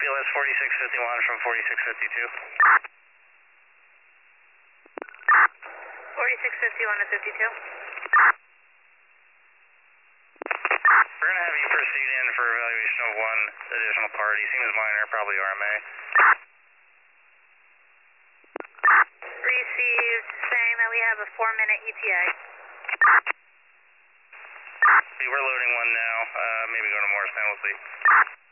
BLS 4651 from 4652. 4651 to 52. We're going to have you proceed in for evaluation of one additional part. He seems minor, probably RMA. Received, saying that we have a 4-minute ETA. We're loading one now. Maybe go to Morristown, we'll see.